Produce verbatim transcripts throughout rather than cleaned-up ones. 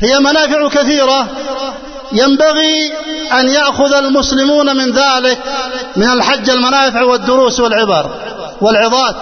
هي منافع كثيرة ينبغي أن يأخذ المسلمون من ذلك، من الحج المنافع والدروس والعبر والعظات.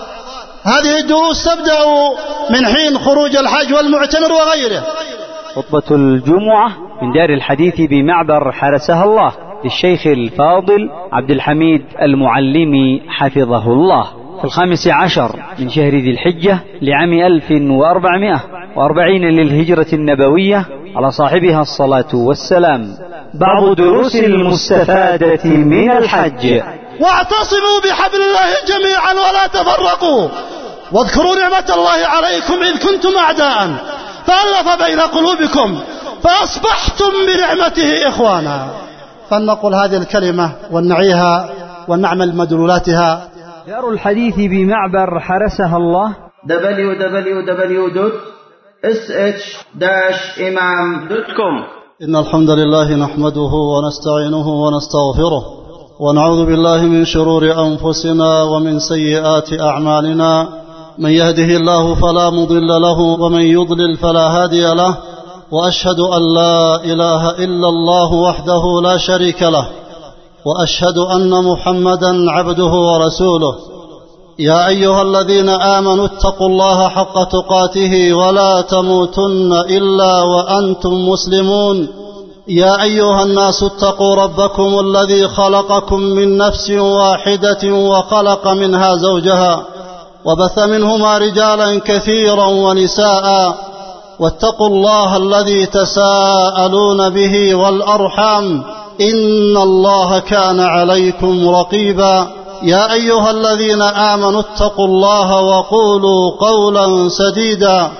هذه الدروس تبدأ من حين خروج الحج والمعتمر وغيره. خطبة الجمعة من دار الحديث بمعبر حرسها الله للشيخ الفاضل عبد الحميد المعلمي حفظه الله في الخامس عشر من شهر ذي الحجة لعام ألف وأربعمائة وأربعين للهجرة النبوية على صاحبها الصلاة والسلام. بعض دروس المستفادة من الحج. واعتصموا بحبل الله جميعا ولا تفرقوا، واذكروا نعمة الله عليكم إذ كنتم أعداء فألف بين قلوبكم فأصبحتم بنعمته إخوانا. فلنقل هذه الكلمة ونعيها ونعمل مدلولاتها. دار الحديث بمعبر حرسها الله دبليو دبليو دبليو دوت إس إتش داش إمام دوت كوم. إن الحمد لله نحمده ونستعينه ونستغفره ونعوذ بالله من شرور أنفسنا ومن سيئات أعمالنا. من يهده الله فلا مضل له ومن يضلل فلا هادي له، وأشهد أن لا إله إلا الله وحده لا شريك له، وأشهد أن محمدا عبده ورسوله. يا أيها الذين آمنوا اتقوا الله حق تقاته ولا تموتن إلا وأنتم مسلمون. يا أيها الناس اتقوا ربكم الذي خلقكم من نفس واحدة وخلق منها زوجها وبث منهما رجالا كثيرا ونساء، واتقوا الله الذي تساءلون به والأرحام إن الله كان عليكم رقيبا. يا أيها الذين آمنوا اتقوا الله وقولوا قولا سديدا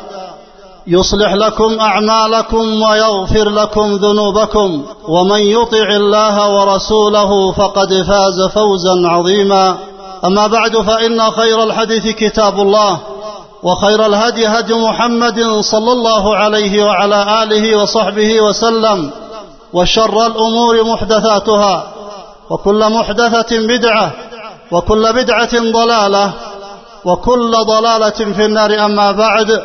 يصلح لكم أعمالكم ويغفر لكم ذنوبكم، ومن يطع الله ورسوله فقد فاز فوزا عظيما. أما بعد، فإن خير الحديث كتاب الله، وخير الهدي هدي محمد صلى الله عليه وعلى آله وصحبه وسلم، وشر الأمور محدثاتها، وكل محدثة بدعة، وكل بدعة ضلالة، وكل ضلالة في النار. أما بعد،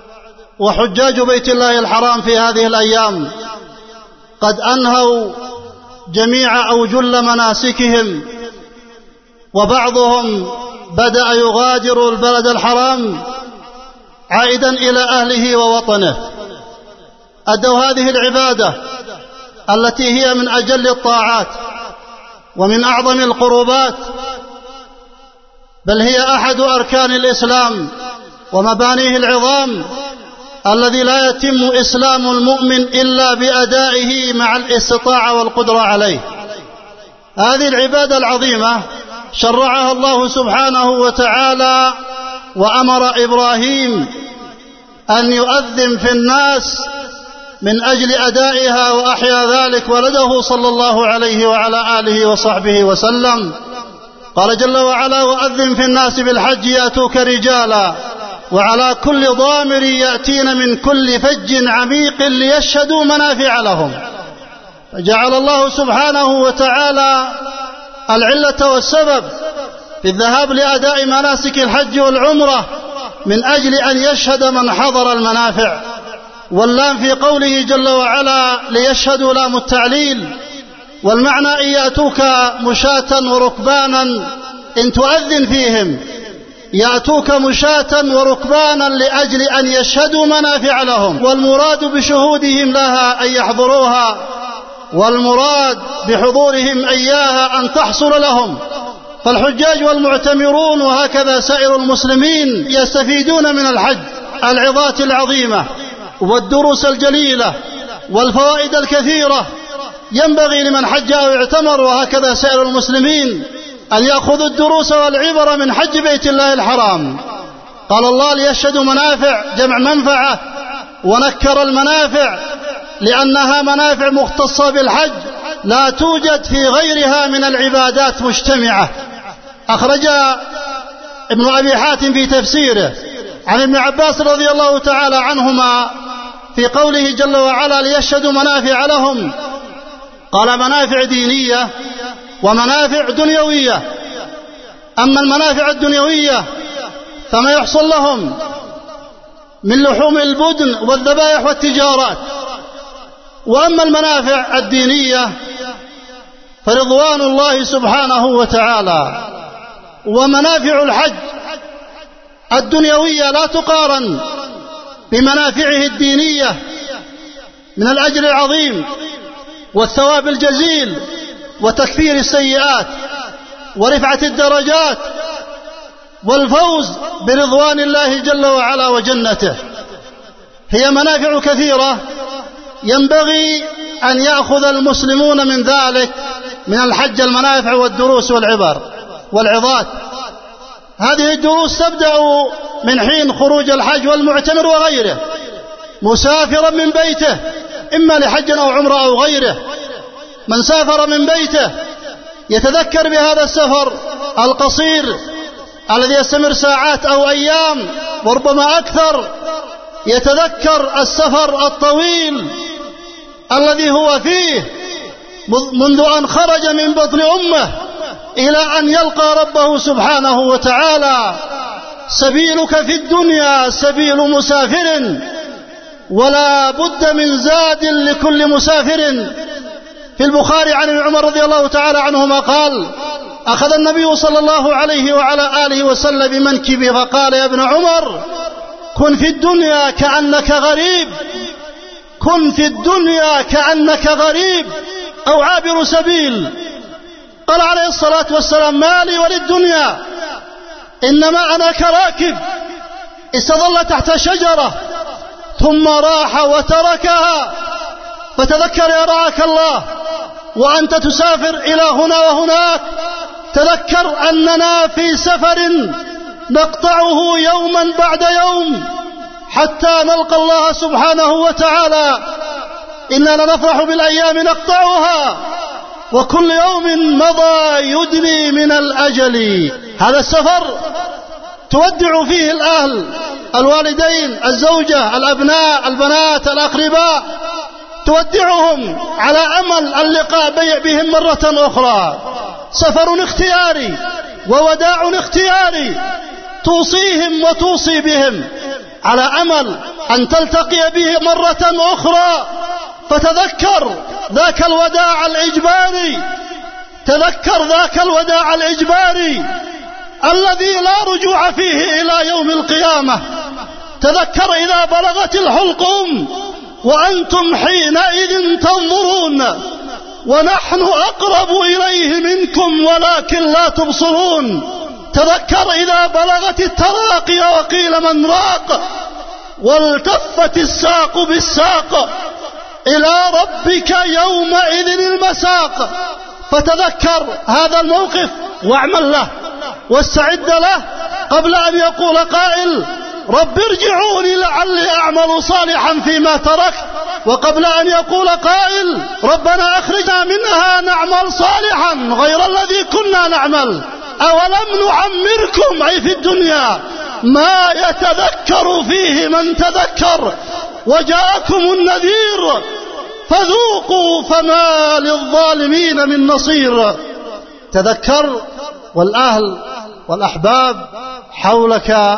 وحجاج بيت الله الحرام في هذه الأيام قد أنهوا جميع أو جل مناسكهم، وبعضهم بدأ يغادر البلد الحرام عائدا إلى أهله ووطنه. أدوا هذه العبادة التي هي من أجل الطاعات ومن أعظم القربات، بل هي أحد أركان الإسلام ومبانيه العظام الذي لا يتم إسلام المؤمن إلا بأدائه مع الاستطاعة والقدرة عليه. هذه العبادة العظيمة شرعها الله سبحانه وتعالى، وأمر إبراهيم أن يؤذن في الناس من أجل أدائها، وأحيا ذلك ولده صلى الله عليه وعلى آله وصحبه وسلم. قال جل وعلا: وأذن في الناس بالحج يأتوك رجالا وعلى كل ضامر يأتين من كل فج عميق ليشهدوا منافع لهم. فجعل الله سبحانه وتعالى العلة والسبب في الذهاب لأداء مناسك الحج والعمرة من أجل أن يشهد من حضر المنافع. واللام في قوله جل وعلا ليشهدوا لام التعليل، والمعنى إن يأتوك مشاة وركبانا إن تؤذن فيهم، يأتوك مشاة وركبانا لأجل أن يشهدوا منافع لهم، والمراد بشهودهم لها أن يحضروها، والمراد بحضورهم إياها أن تحصل لهم. فالحجاج والمعتمرون وهكذا سائر المسلمين يستفيدون من الحج العظات العظيمة والدروس الجليلة والفوائد الكثيرة. ينبغي لمن حج أو اعتمر وهكذا سائر المسلمين أن يأخذوا الدروس والعبر من حج بيت الله الحرام. قال الله ليشهدوا منافع، جمع منفعة، ونكر المنافع لأنها منافع مختصة بالحج لا توجد في غيرها من العبادات مجتمعة. أخرج ابن أبي حاتم في تفسيره عن ابن عباس رضي الله تعالى عنهما في قوله جل وعلا ليشهدوا منافع لهم، قال منافع دينية ومنافع دنيوية. أما المنافع الدنيوية فما يحصل لهم من لحوم البدن والذبائح والتجارات. وأما المنافع الدينية فرضوان الله سبحانه وتعالى ومنافع الحج الدنيوية لا تقارن بمنافعه الدينية من الأجر العظيم والثواب الجزيل وتكفير السيئات ورفعة الدرجات والفوز برضوان الله جل وعلا وجنته. هي منافع كثيرة ينبغي أن يأخذ المسلمون من ذلك من الحج المنافع والدروس والعبر والعظات. هذه الدروس تبدأ من حين خروج الحج والمعتمر وغيره مسافرا من بيته إما لحج أو عمره أو غيره. من سافر من بيته يتذكر بهذا السفر القصير الذي يستمر ساعات أو أيام وربما أكثر، يتذكر السفر الطويل الذي هو فيه منذ أن خرج من بطن أمه إلى أن يلقى ربه سبحانه وتعالى. سبيلك في الدنيا سبيل مسافر ولا بد من زاد لكل مسافر. في البخاري عن ابن عمر رضي الله تعالى عنهما قال: أخذ النبي صلى الله عليه وعلى آله وسلم بمنكبه فقال: يا ابن عمر كن في الدنيا كأنك غريب، كن في الدنيا كأنك غريب أو عابر سبيل. قال عليه الصلاة والسلام: ما لي وللدنيا، إنما أنا كراكب استظل تحت شجرة ثم راح وتركها. فتذكر يا رعاك الله وأنت تسافر إلى هنا وهناك، تذكر أننا في سفر نقطعه يوما بعد يوم حتى نلقى الله سبحانه وتعالى. إننا نفرح بالأيام نقطعها وكل يوم مضى يدني من الأجل. هذا السفر تودع فيه الأهل، الوالدين، الزوجة، الأبناء، البنات، الأقرباء، تودعهم على أمل اللقاء بهم مرة أخرى. سفر اختياري ووداع اختياري، توصيهم وتوصي بهم على أمل أن تلتقي به مرة أخرى. فتذكر ذاك الوداع الإجباري، تذكر ذاك الوداع الإجباري الذي لا رجوع فيه إلى يوم القيامة. تذكر إذا بلغت الحلقوم وأنتم حينئذ تنظرون ونحن أقرب إليه منكم ولكن لا تبصرون. تذكر إذا بلغت التراقي وقيل من راق والتفت الساق بالساق إلى ربك يومئذ المساق. فتذكر هذا الموقف واعمل له واستعد له قبل أن يقول قائل: رب ارجعوني لعلي أعمل صالحا فيما تركت، وقبل أن يقول قائل: ربنا أخرجنا منها نعمل صالحا غير الذي كنا نعمل. أولم نعمركم أي في الدنيا ما يتذكر فيه من تذكر وجاءكم النذير فذوقوا فما للظالمين من نصير. تذكر والأهل والأحباب حولك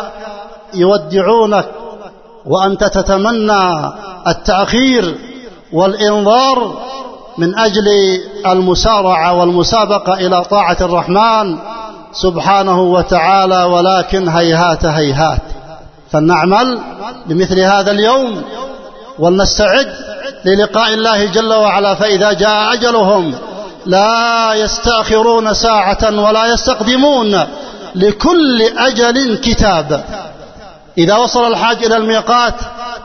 يودعونك وأنت تتمنى التأخير والإنظار من أجل المسارعة والمسابقة إلى طاعة الرحمن سبحانه وتعالى، ولكن هيهات هيهات. فلنعمل لمثل هذا اليوم ولنستعد للقاء الله جل وعلا، فإذا جاء أجلهم لا يستأخرون ساعة ولا يستقدمون، لكل أجل كتاب. إذا وصل الحاج إلى الميقات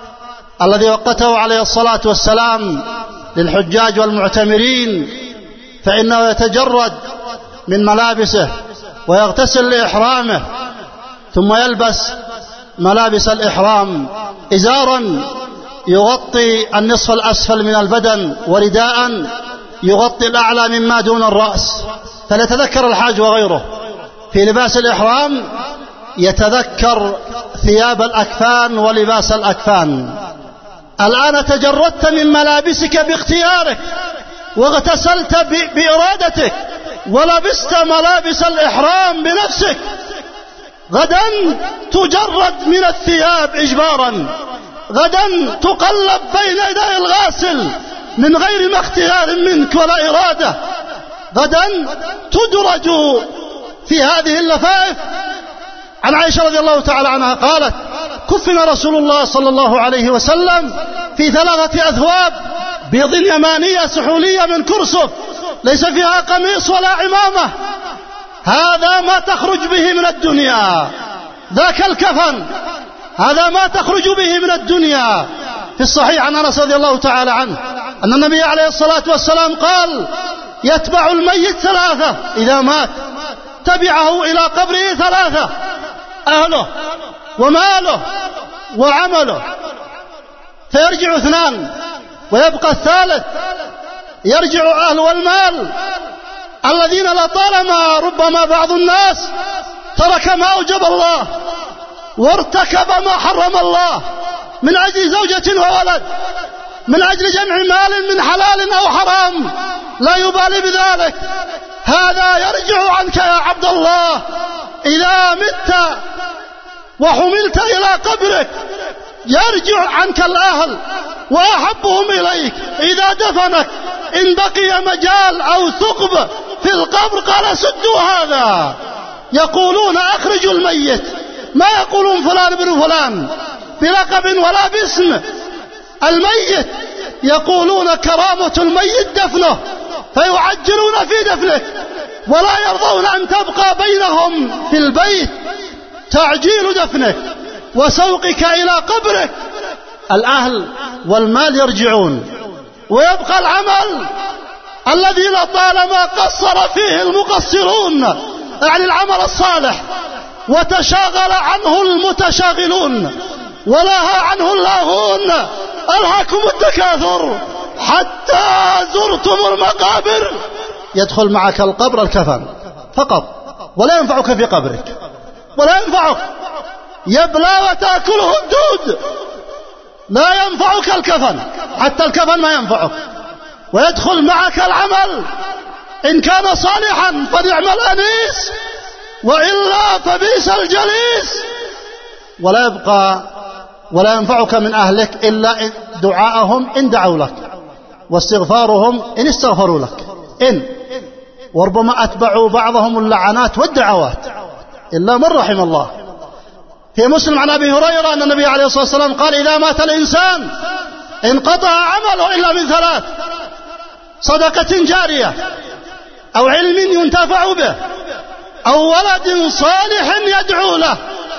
الذي وقته عليه الصلاة والسلام للحجاج والمعتمرين فإنه يتجرد من ملابسه ويغتسل لإحرامه، ثم يلبس ملابس الإحرام: إزارا يغطي النصف الأسفل من البدن، ورداء يغطي الأعلى مما دون الرأس. فليتذكر الحاج وغيره في لباس الإحرام يتذكر ثياب الأكفان ولباس الأكفان. الآن تجردت من ملابسك باختيارك واغتسلت بإرادتك ولبست ملابس الإحرام بنفسك، غدا تجرد من الثياب إجبارا، غدا تقلب بين يدي الغاسل من غير ما اختيار منك ولا إرادة، غدا تدرج في هذه اللفائف. عن عائشة رضي الله تعالى عنها قالت: كفن رسول الله صلى الله عليه وسلم في ثلاثة أثواب بيض يمانية سحولية من كرسف ليس فيها قميص ولا عمامة، هذا ما تخرج به من الدنيا، ذاك الكفن، هذا ما تخرج به من الدنيا. في الصحيح عن أنس رضي الله تعالى عنه أن النبي عليه الصلاة والسلام قال: يتبع الميت ثلاثة إذا مات، تبعه إلى قبره ثلاثة: أهله وماله وعمله، فيرجع اثنان ويبقى الثالث، يرجع أهل والمال الذين لطالما ربما بعض الناس ترك ما أوجب الله وارتكب ما حرم الله من أجل زوجة وولد، من أجل جمع مال من حلال أو حرام، لا يبالي بذلك، هذا يرجع عنك يا عبد الله إذا مت وحملت إلى قبرك، يرجع عنك الأهل وأحبهم إليك إذا دفنك، إن بقي مجال أو ثقب في القبر قال: سدوا هذا، يقولون أخرجوا الميت، ما يقولون فلان بن فلان بلقب ولا باسم الميت، يقولون كرامة الميت دفنه، فيعجلون في دفنه ولا يرضون أن تبقى بينهم في البيت تعجيل دفنك وسوقك إلى قبرك. الأهل والمال يرجعون ويبقى العمل الذي لطالما قصر فيه المقصرون عن العمل الصالح وتشاغل عنه المتشاغلون ولها عنه اللاهون. ألهاكم التكاثر حتى زرتم المقابر. يدخل معك القبر الكفن فقط ولا ينفعك في قبرك، ولا ينفعك، يبلى وتأكله الدود، لا ينفعك الكفن، حتى الكفن ما ينفعك. ويدخل معك العمل إن كان صالحا فنعم الأنيس، وإلا فبئس الجليس. ولا يبقى ولا ينفعك من أهلك إلا دعاءهم إن دعوا لك، واستغفارهم إن استغفروا لك، إن وربما أتبعوا بعضهم اللعنات والدعوات إلا من رحم الله. في مسلم عن أبي هريرة أن النبي عليه الصلاة والسلام قال: إذا مات الإنسان انقطع عمله إلا من ثلاث: صدقة جارية، أو علم ينتفع به، أو ولد صالح يدعو له.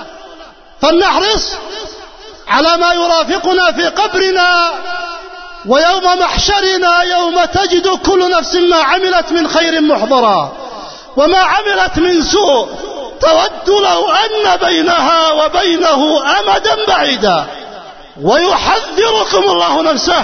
فلنحرص على ما يرافقنا في قبرنا ويوم محشرنا، يوم تجد كل نفس ما عملت من خير محضرا وما عملت من سوء، تود لو أن بينها وبينه أمدا بعيدا. ويحذركم الله نفسه،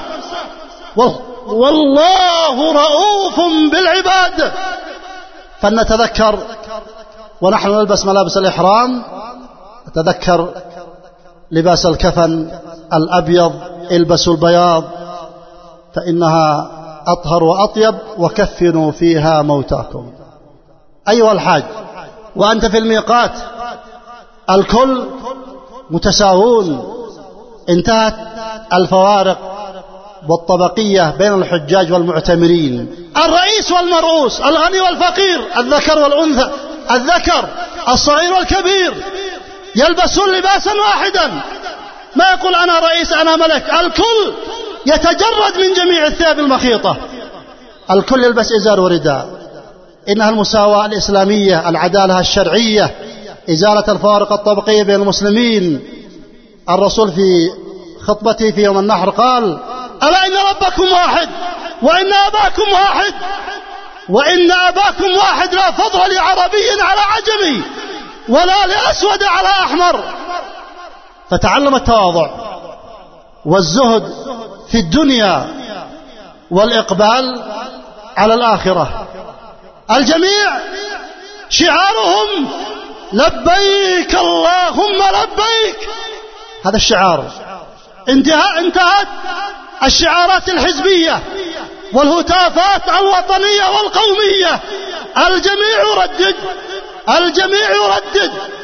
والله رؤوف بالعباد. فلنتذكر ونحن نلبس ملابس الإحرام، نتذكر لباس الكفن الأبيض، البسوا البياض فإنها أطهر وأطيب، وكفنوا فيها موتاكم. أيها الحاج وأنت في الميقات الكل متساوون، انتهت الفوارق والطبقية بين الحجاج والمعتمرين، الرئيس والمرؤوس، الغني والفقير، الذكر والأنثى، الذكر الصغير والكبير يلبسون لباسا واحدا، ما يقول أنا رئيس أنا ملك، الكل يتجرد من جميع الثياب المخيطة، الكل يلبس إزار ورداء. إنها المساواة الإسلامية، العدالة الشرعية، إزالة الفوارق الطبقية بين المسلمين. الرسول في خطبته في يوم النحر قال: ألا إن ربكم واحد وإن أباكم واحد، وإن أباكم واحد، لا فضل لعربي على عجمي ولا لأسود على أحمر. فتعلم التواضع والزهد في الدنيا والإقبال على الآخرة. الجميع شعارهم لبيك اللهم لبيك، هذا الشعار. انتهى انتهت الشعارات الحزبية والهتافات الوطنية والقومية، الجميع يردد الجميع يردد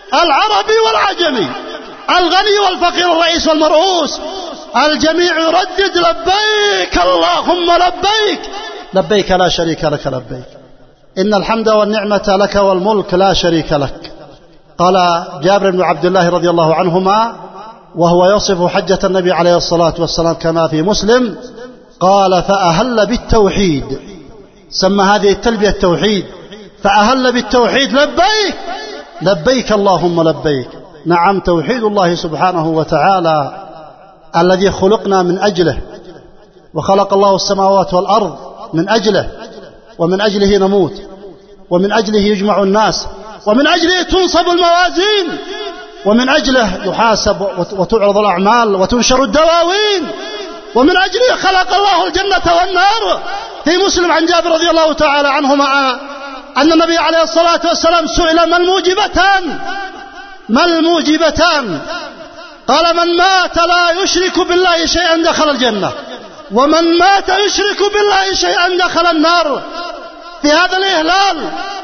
العربي والعجمي، الغني والفقير، الرئيس والمرؤوس، الجميع يردد لبيك اللهم لبيك لبيك لا شريك لك لبيك إن الحمد والنعمة لك والملك لا شريك لك. قال جابر بن عبد الله رضي الله عنهما وهو يصف حجة النبي عليه الصلاة والسلام كما في مسلم، قال فأهل بالتوحيد، سمى هذه التلبية التوحيد، فأهل بالتوحيد لبيك لبيك اللهم لبيك. نعم، توحيد الله سبحانه وتعالى الذي خلقنا من أجله، وخلق الله السماوات والأرض من أجله، ومن أجله نموت، ومن أجله يجمع الناس، ومن أجله تنصب الموازين، ومن أجله يحاسب وتعرض الأعمال وتنشر الدواوين، ومن أجله خلق الله الجنة والنار. في مسلم عن جابر رضي الله تعالى عنهما أن النبي عليه الصلاة والسلام سئل ما الموجبتان ما الموجبتان قال من مات لا يشرك بالله شيئا دخل الجنة، ومن مات يشرك بالله شيئا دخل النار. في هذا الإهلال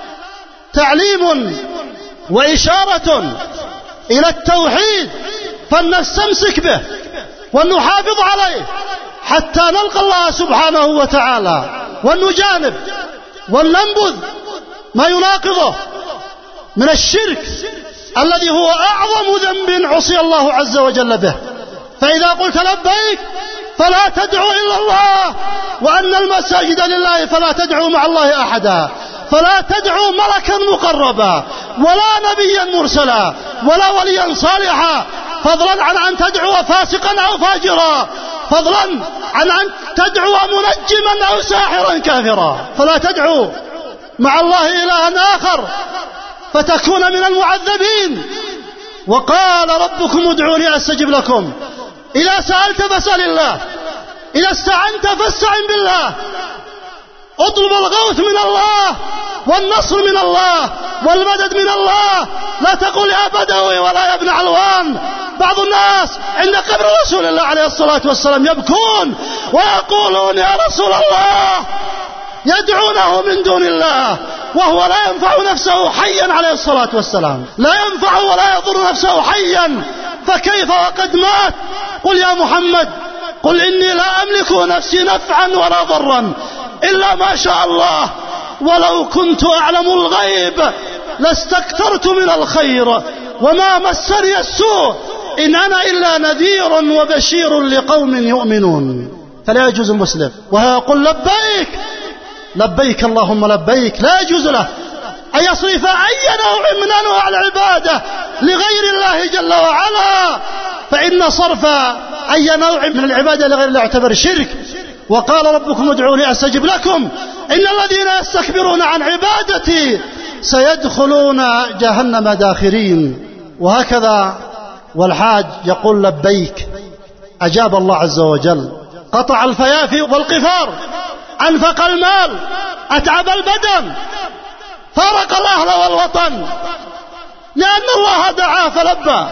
تعليم وإشارة إلى التوحيد، فلنستمسك به ونحافظ عليه حتى نلقى الله سبحانه وتعالى، ونجانب وننبذ ما يناقضه من الشرك الذي هو أعظم ذنب عصي الله عز وجل به. فإذا قلت لبيك فلا تدعو إلا الله، وأن المساجد لله فلا تدعو مع الله أحدا، فلا تدعو ملكا مقربا ولا نبيا مرسلا ولا وليا صالحا، فضلا عن أن تدعو فاسقا أو فاجرا، فضلا عن أن تدعو منجما أو ساحرا كافرا. فلا تدعو مع الله إلها آخر فتكون من المعذبين. وقال ربكم ادعوني أستجب لكم. إذا سألت فاسأل الله، إذا استعنت فاستعن بالله، اطلب الغوث من الله والنصر من الله والمدد من الله. لا تقول يا بدوي ولا يا ابن علوان. بعض الناس عند قبر رسول الله عليه الصلاة والسلام يبكون ويقولون يا رسول الله، يدعونه من دون الله وهو لا ينفع نفسه حيا عليه الصلاة والسلام، لا ينفع ولا يضر نفسه حيا، فكيف وقد مات؟ قل يا محمد، قل إني لا أملك نفسي نفعا ولا ضرا إلا ما شاء الله، ولو كنت أعلم الغيب لاستكثرت من الخير وما مسني السوء إن أنا إلا نذير وبشير لقوم يؤمنون. فلا يجوز المسلم وهو يقول لبيك لبيك اللهم لبيك، لا يجوز له أن يصرف أي نوع من أنواع العبادة لغير الله جل وعلا، فإن صرف أي نوع من العبادة لغير الله يعتبر شرك. وقال ربكم ادعوني أستجب لكم إن الذين يستكبرون عن عبادتي سيدخلون جهنم داخرين. وهكذا والحاج يقول لبيك، أجاب الله عز وجل، قطع الفيافي والقفار، أنفق المال، أتعب البدن، فارق الأهل والوطن، لأن الله دعاه فلبى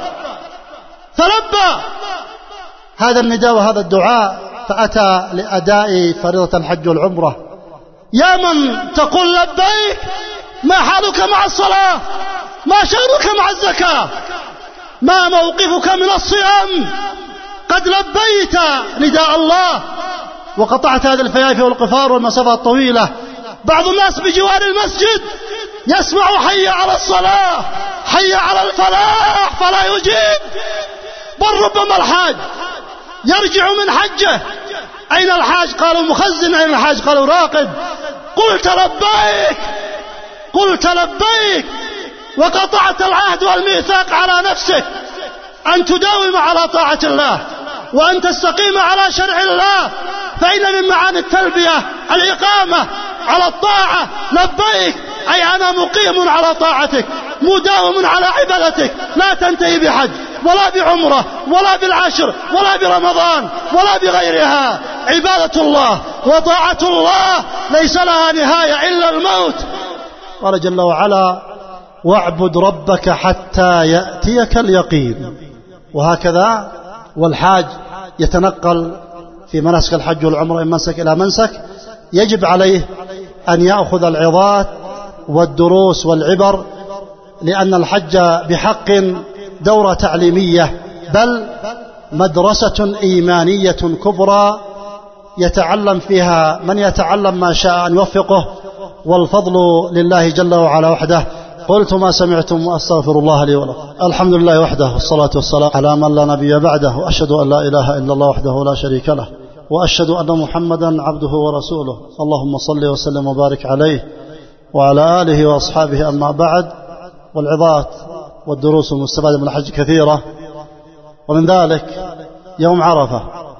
فلبى هذا النداء وهذا الدعاء، فأتى لأداء فريضة الحج والعمرة. يا من تقول لبيك، ما حالك مع الصلاة؟ ما شأنك مع الزكاة؟ ما موقفك من الصيام؟ قد لبيت نداء الله وقطعت هذه الفيافي والقفار والمسافات الطويلة. بعض الناس بجوار المسجد يسمع حي على الصلاة، حي على الفلاح، فلا يجيب. بل ربما الحاج يرجع من حجه، أين الحاج؟ قالوا مخزن. أين الحاج؟ قالوا راقد. قلت لبيك قلت لبيك وقطعت العهد والميثاق على نفسك أن تداوم على طاعة الله وأن تستقيم على شرع الله، فإن من معاني التلبية الإقامة على الطاعة. لبيك أي أنا مقيم على طاعتك، مداوم على عبادتك، لا تنتهي بحج ولا بعمرة ولا بالعشر ولا برمضان ولا بغيرها. عبادة الله وطاعة الله ليس لها نهاية إلا الموت. قال جل وعلا واعبد ربك حتى يأتيك اليقين. وهكذا والحاج يتنقل في مناسك الحج والعمرة من منسك إلى منسك، يجب عليه أن يأخذ العظات والدروس والعبر لأن الحج بحق دورة تعليمية، بل مدرسة إيمانية كبرى يتعلم فيها من يتعلم ما شاء أن يوفقه، والفضل لله جل وعلا وحده. قلت ما سمعتم وأستغفر الله لي ولكم. الحمد لله وحده، والصلاة والسلام على من لا نبي بعده، وأشهد أن لا إله إلا الله وحده لا شريك له، وأشهد أن محمدا عبده ورسوله. اللهم صل وسلم وبارك عليه وعلى آله وأصحابه. أما بعد، والعظات والدروس المستفادة من الحج كثيرة، ومن ذلك يوم عرفة،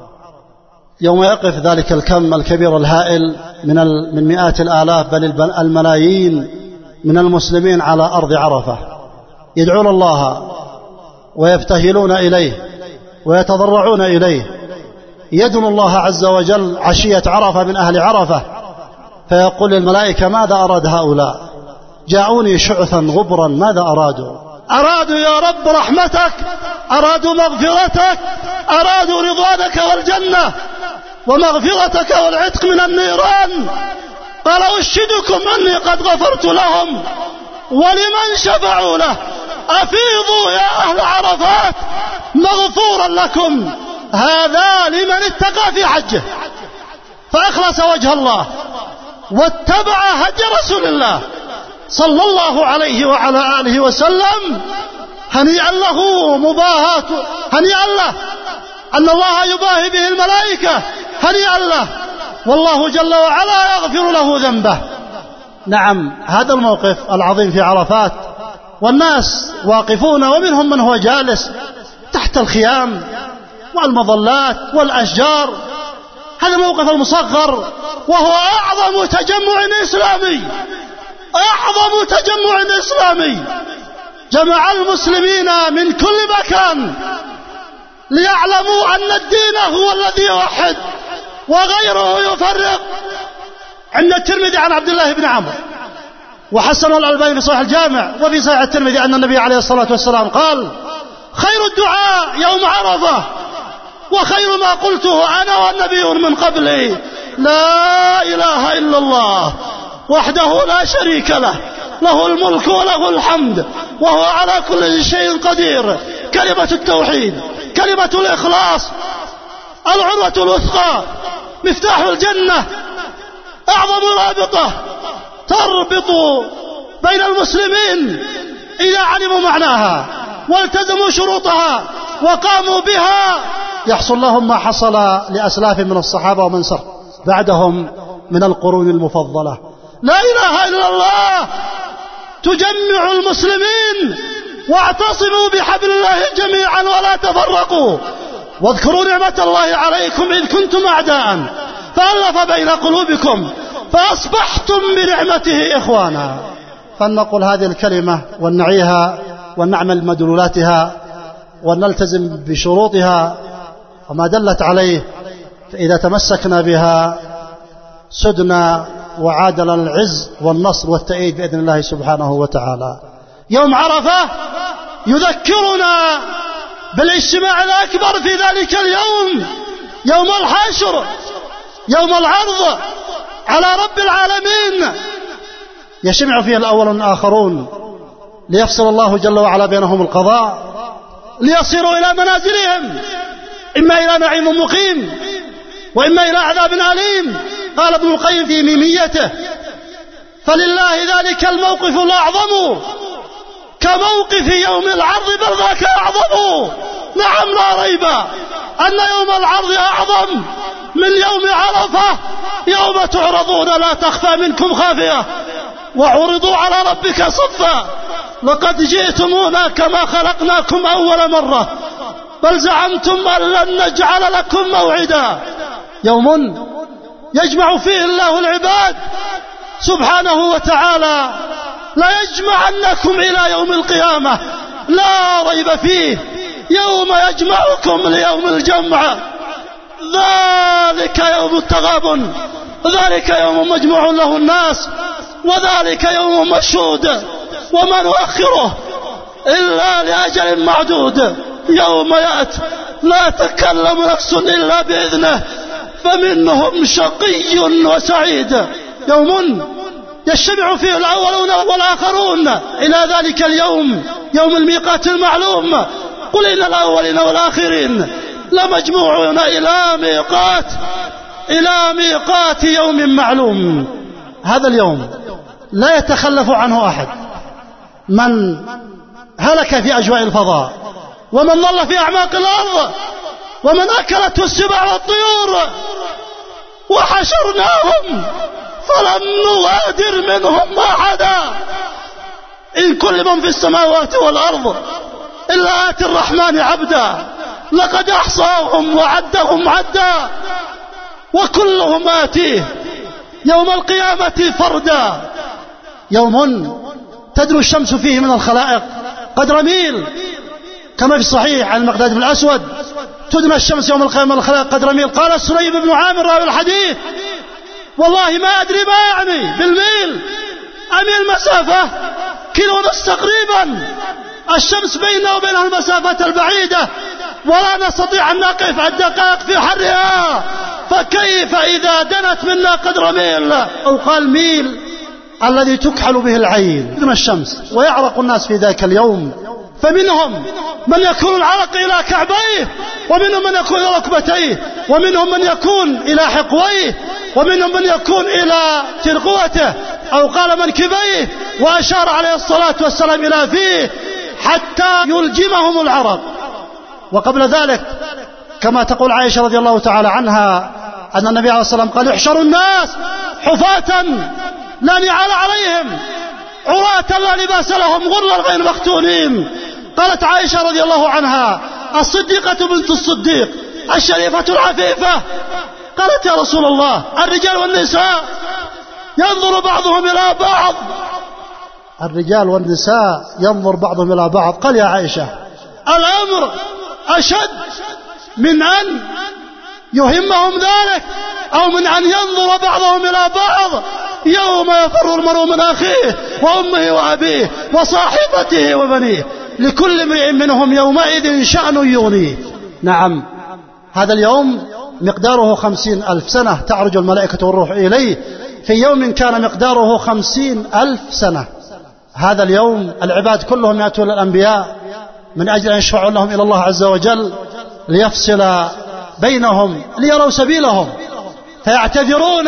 يوم يقف ذلك الكم الكبير الهائل من من مئات الآلاف بل الملايين من المسلمين على أرض عرفة، يدعون الله ويبتهلون إليه ويتضرعون إليه. يدعو الله عز وجل عشية عرفة من أهل عرفة، فيقول للملائكة: ماذا أراد هؤلاء؟ جاءوني شعثا غبرا، ماذا أرادوا؟ أرادوا يا رب رحمتك، أرادوا مغفرتك، أرادوا رضوانك والجنة ومغفرتك والعتق من النيران. قال: أشهدكم أني قد غفرت لهم ولمن شفعوا له. أفيضوا يا أهل عرفات مغفورا لكم. هذا لمن اتقى في حجه فأخلص وجه الله واتبع هدي رسول الله صلى الله عليه وعلى آله وسلم. هنيئا له مباهاة، هنيئا له أن الله يباهي به الملائكة، هنيئا له، والله جل وعلا يغفر له ذنبه. نعم، هذا الموقف العظيم في عرفات، والناس واقفون، ومنهم من هو جالس تحت الخيام والمظلات والأشجار. هذا الموقف المصغر، وهو أعظم تجمع إسلامي، أعظم تجمع إسلامي جمع المسلمين من كل مكان ليعلموا أن الدين هو الذي يوحد وغيره يفرق. عند الترمذي عن عبد الله بن عمرو، وحسن الألباني في صحيح الجامع، وفي صحيح الترمذي أن النبي عليه الصلاة والسلام قال: خير الدعاء يوم عرفة، وخير ما قلته أنا والنبيون من قبلي، لا إله إلا الله وحده لا شريك له، له الملك وله الحمد وهو على كل شيء قدير. كلمة التوحيد، كلمة الإخلاص، العروة الوثقى، مفتاح الجنة، أعظم رابطة تربط بين المسلمين إذا علموا معناها والتزموا شروطها وقاموا بها، يحصل لهم ما حصل لأسلاف من الصحابة ومن سر بعدهم من القرون المفضلة. لا إله إلا الله تجمع المسلمين، واعتصموا بحبل الله جميعا ولا تفرقوا، واذكروا نعمة الله عليكم إذ كنتم أعداء فألف بين قلوبكم فأصبحتم بنعمته إخوانا. فلنقل هذه الكلمة ونعيها ونعمل بمدلولاتها ونلتزم بشروطها وما دلت عليه، فإذا تمسكنا بها سدنا وعاد لنا العز والنصر والتأييد بإذن الله سبحانه وتعالى. يوم عرفة يذكرنا بالاجتماع الأكبر في ذلك اليوم، يوم الحشر، يوم العرض على رب العالمين، يجتمع فيه الأولون والآخرون ليفصل الله جل وعلا بينهم القضاء، ليصيروا إلى منازلهم، إما إلى نعيم مقيم وإما إلى عذاب أليم. قال ابن القيم في ميميته: فلله ذلك الموقف الأعظم كموقف يوم العرض، بل ذاك أعظم. نعم، لا ريب أن يوم العرض أعظم من يوم عرفة، يوم تعرضون لا تخفى منكم خافية، وعرضوا على ربك صفا، لقد جئتمونا كما خلقناكم أول مرة، بل زعمتم أن لن نجعل لكم موعدا. يوم يجمع فيه الله العباد سبحانه وتعالى، لا يجمعنكم إلى يوم القيامة، لا ريب فيه، يوم يجمعكم ليوم الجمع، ذلك يوم التغابن، ذلك يوم مجموع له الناس، وذلك يوم مشهود، وما نؤخره إلا لأجل معدود، يوم يأتي لا تكلم نفس إلا بإذنه، فمنهم شقي وسعيد. يوم يجتمع فيه الأولون والآخرون إلى ذلك اليوم، يوم الميقات المعلوم. قل إن الأولين والآخرين لمجموعون إلى ميقات إلى ميقات يوم معلوم. هذا اليوم لا يتخلف عنه أحد، من هلك في أجواء الفضاء، ومن ضل في أعماق الأرض، ومن أكلته السباع والطيور، وحشرناهم فلم نغادر منهم أحدا. إن كل من في السماوات والأرض إلا آتي الرحمن عبدا، لقد أحصاهم وعدهم عدا، وكلهم آتيه يوم القيامة فردا. يوم تدنو الشمس فيه من الخلائق قدر ميل، كما في الصحيح عن المقداد بن الأسود: تدنى الشمس يوم القيامة من الخلائق قدر ميل. قال السليم بن عامر راوي الحديث: والله ما أدري ما يعني بالميل، أميل مسافة كيلو ونص تقريبا، الشمس بيننا وبينها المسافة البعيدة، ولا نستطيع أن نقف الدقائق في حرها، فكيف إذا دنت منا قدر ميل؟ أو قال ميل الذي تكحل به العين من الشمس، ويعرق الناس في ذاك اليوم. فمنهم من يكون العرق إلى كعبيه، ومنهم من يكون إلى ركبتيه، ومنهم من يكون إلى حقويه، ومنهم من يكون إلى ترقوته، أو قال منكبيه، وأشار عليه الصلاة والسلام إلى فيه حتى يلجمهم العرق. وقبل ذلك كما تقول عائشة رضي الله تعالى عنها أن النبي عليه الصلاة والسلام قال: يحشر الناس حفاة لا نعال عليهم، عراة لا لباس لهم، غرلا غير مختونين. قالت عائشة رضي الله عنها: الصديقة بنت الصديق الشريفة العفيفة، قالت: يا رسول الله، الرجال والنساء ينظر بعضهم إلى بعض، الرجال والنساء ينظر بعضهم إلى بعض. قال: يا عائشة، الأمر أشد من أن يهمهم ذلك، أو من أن ينظر بعضهم إلى بعض يوم يفر المرء من أخيه وأمه وأبيه وصاحبته وبنيه، لكل امرئ منهم يومئذ شأن يغنيه. نعم، هذا اليوم مقداره خمسين ألف سنة تعرج الملائكة والروح إليه، في يوم كان مقداره خمسين ألف سنة. هذا اليوم العباد كلهم يأتون الأنبياء من أجل أن يشفعوا لهم إلى الله عز وجل، ليفصل بينهم، ليروا سبيلهم، فيعتذرون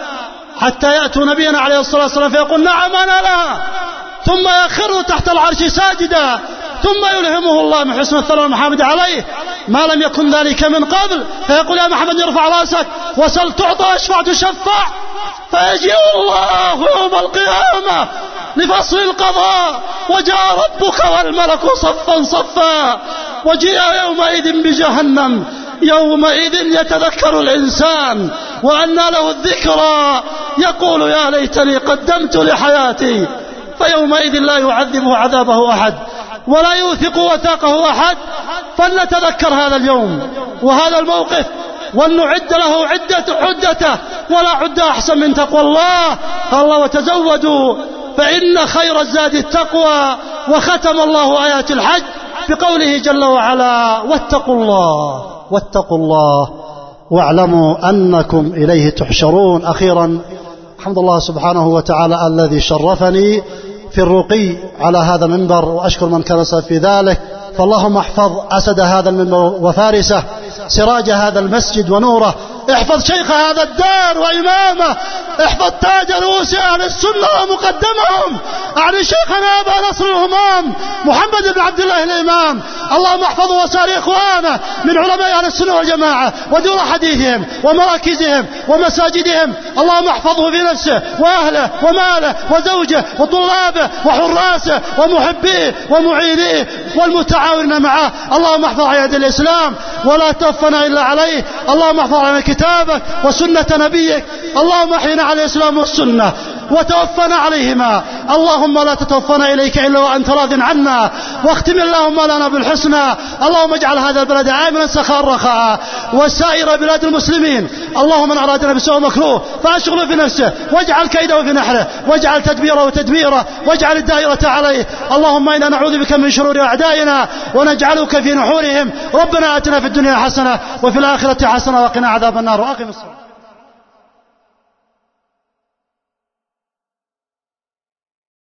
حتى يأتوا نبينا عليه الصلاة والسلام فيقول: نعم أنا لا، ثم يخر تحت العرش ساجدا، ثم يلهمه الله من حسن الثناء والمحامد عليه ما لم يكن ذلك من قبل، فيقول: يا محمد ارفع رأسك وسل تعطى، اشفع تشفع. فيجيء الله يوم القيامة لفصل القضاء، وجاء ربك والملك صفا صفا، وجيء يومئذ بجهنم، يومئذ يتذكر الإنسان وأنى له الذكرى، يقول: يا ليتني قدمت لحياتي. فيومئذ لا يعذبه عذابه أحد ولا يوثق وثاقه أحد. فلنتذكر هذا اليوم وهذا الموقف، ولنعد له عدة عدته، ولا عد أحسن من تقوى الله. قال الله: وتزودوا فإن خير الزاد التقوى. وختم الله آيات الحج بقوله جل وعلا: واتقوا الله واتقوا الله واعلموا أنكم إليه تحشرون. أخيرا، الحمد لله سبحانه وتعالى الذي شرفني في الرقي على هذا المنبر، وأشكر من كان سبب في ذلك. فاللهم احفظ أسد هذا المنبر وفارسه، سراج هذا المسجد ونوره، احفظ شيخ هذا الدار وإمامه، احفظ تاج رؤوس أهل السنة ومقدمهم، أعني شيخنا أبا نصر الهمام محمد بن عبد الله الإمام. اللهم احفظه وسائر إخوانه من علماء أهل السنة والجماعة ودور حديثهم ومراكزهم ومساجدهم. اللهم احفظه في نفسه وأهله وماله وزوجه وطلابه وحراسه ومحبيه ومعينيه والمتعاونين معه. اللهم احفظ عياد الإسلام ولا توفنا إلا عليه. اللهم احفظ على كتابك وسنة نبيك. اللهم احينا على الإسلام والسنة وتوفنا عليهما. اللهم لا تتوفنا إليك إلا وأنت راض عنا، واختم اللهم لنا بالحسنى. اللهم اجعل هذا البلد آمنا سخاء رخاء وسائر بلاد المسلمين. اللهم من أرادنا بسوء مكروه فأشغله في نفسه، واجعل كيده في نحره، واجعل تدبيره وتدميره، واجعل الدائرة عليه. اللهم إنا نعوذ بك من شرور أعدائنا ونجعلك في نحورهم. ربنا آتنا في الدنيا حسنة وفي الآخرة حسنة وقنا عذاب النار. وأقم الصلاة.